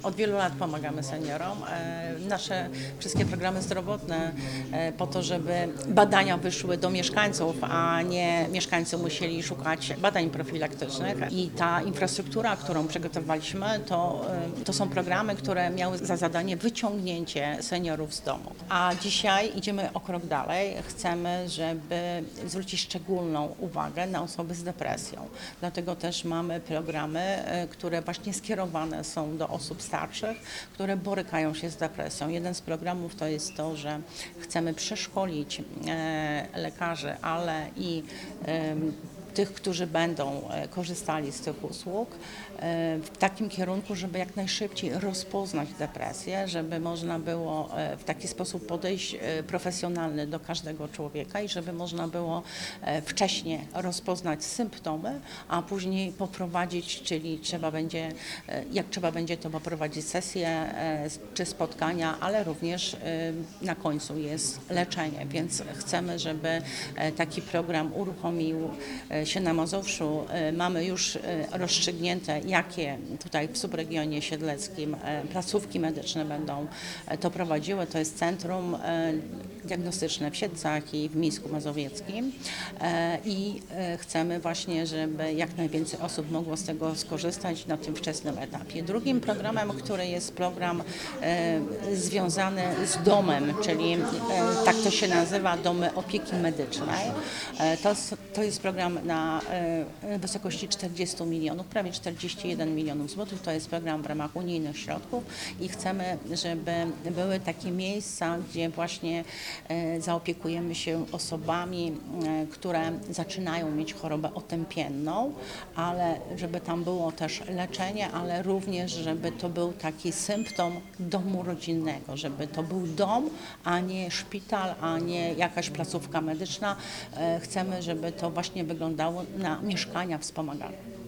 Od wielu lat pomagamy seniorom. Nasze wszystkie programy zdrowotne po to, żeby badania wyszły do mieszkańców, a nie mieszkańcy musieli szukać badań profilaktycznych. I ta infrastruktura, którą przygotowaliśmy, to są programy, które miały za zadanie wyciągnięcie seniorów z domu. A dzisiaj idziemy o krok dalej. Chcemy, żeby zwrócić szczególną uwagę na osoby z depresją. Dlatego też mamy programy, które właśnie skierowane są do osób starszych, które borykają się z depresją. Jeden z programów to jest to, że chcemy przeszkolić lekarzy, ale i tych, którzy będą korzystali z tych usług w takim kierunku, żeby jak najszybciej rozpoznać depresję, żeby można było w taki sposób podejść profesjonalny do każdego człowieka i żeby można było wcześniej rozpoznać symptomy, a później poprowadzić, czyli jak trzeba będzie to poprowadzić sesje czy spotkania, ale również na końcu jest leczenie, więc chcemy, żeby taki program uruchomił się na Mazowszu. Mamy już rozstrzygnięte, jakie tutaj w subregionie siedleckim placówki medyczne będą to prowadziły. To jest Centrum Diagnostyczne w Siedlcach i w Mińsku Mazowieckim i chcemy właśnie, żeby jak najwięcej osób mogło z tego skorzystać na tym wczesnym etapie. Drugim programem, który jest program związany z domem, czyli tak to się nazywa, Domy Opieki Medycznej. To jest program na wysokości 40 milionów, prawie 41 milionów złotych. To jest program w ramach unijnych środków i chcemy, żeby były takie miejsca, gdzie właśnie zaopiekujemy się osobami, które zaczynają mieć chorobę otępienną, ale żeby tam było też leczenie, ale również, żeby to był taki symptom domu rodzinnego, żeby to był dom, a nie szpital, a nie jakaś placówka medyczna. Chcemy, żeby to właśnie wyglądało na mieszkania wspomagane.